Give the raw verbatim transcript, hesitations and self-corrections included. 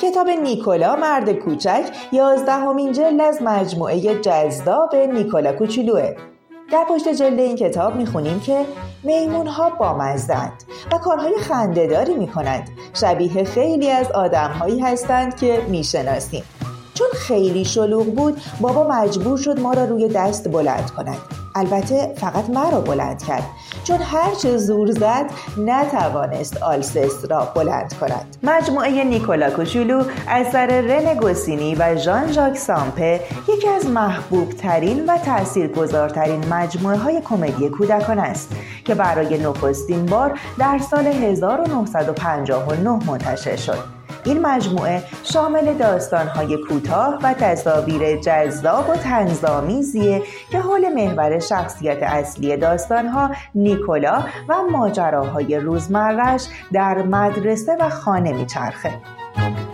کتاب نیکولا مرد کوچک یازدهمین جلد از مجموعه جذاب نیکولا کوچولوئه. در پشت جلد این کتاب میخونیم که میمون‌ها بامزه‌اند و کارهای خنده‌داری میکنند، شبیه خیلی از آدم‌هایی هستند که میشناسیم. چون خیلی شلوغ بود بابا مجبور شد ما را روی دست بلند کند. البته فقط من را بلند کرد، چون هر چه زور زد نتوانست آلسس را بلند کند. مجموعه نیکولا کوچولو اثر رن گوسینی و ژان ژاک سامپه یکی از محبوب ترین و تاثیرگذارترین مجموعه های کمدی کودکان است که برای نخستین بار در سال هزار و نهصد و پنجاه و نه منتشر شد. این مجموعه شامل داستان‌های کوتاه و تصاویر جذاب و طنزآمیزیه که حول محور شخصیت اصلی داستان‌ها نیکولا و ماجراهای روزمره‌اش در مدرسه و خانه می‌چرخه.